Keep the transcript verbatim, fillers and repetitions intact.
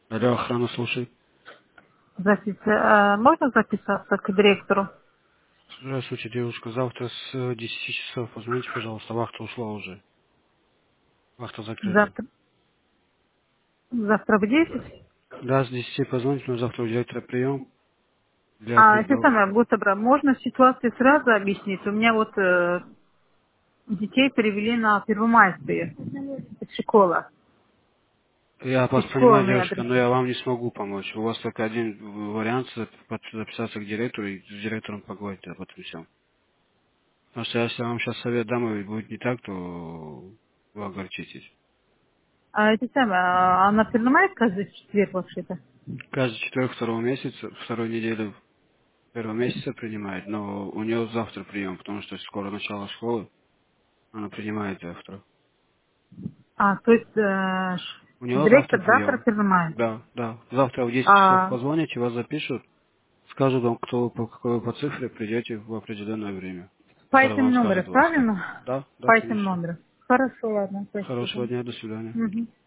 Алло, охрана слушает. Здравствуйте. Э, Можно записаться к директору? Здравствуйте, девушка. Завтра с э, десяти часов позвоните, пожалуйста. Вахта ушла уже. Вахта закрыта. Завтра, завтра в десять. Да, с десяти позвоните, но завтра у директора прием для А это переговоров. самое, Гутабра, можно ситуацию сразу объяснить? У меня вот э, детей перевели на Первомайские из школы. Я вас Из понимаю, школы девушка, адрес. но я вам не смогу помочь. У вас только один вариант зап- под- записаться к директору и с директором поговорить об этом всем. Потому что если я вам сейчас совет дам и будет не так, то вы огорчитесь. А это самое, а на Первомайское за четверг вообще-то? Каждый четверг второго месяца, второй недели первого месяца принимает, но у нее завтра прием, потому что скоро начало школы, она принимает завтра. А, то есть э, У него завтра директор завтра прием. принимает. Да, да. Завтра в десять часов А позвоните, вас запишут, скажут вам, кто вы, по какой вы по цифре придете в определенное время, по которое этим вам номерам, скажет Вахта. правильно? Да, да, По этим конечно. номерам. Хорошо, ладно, спасибо. Хорошего дня, до свидания. Мгм.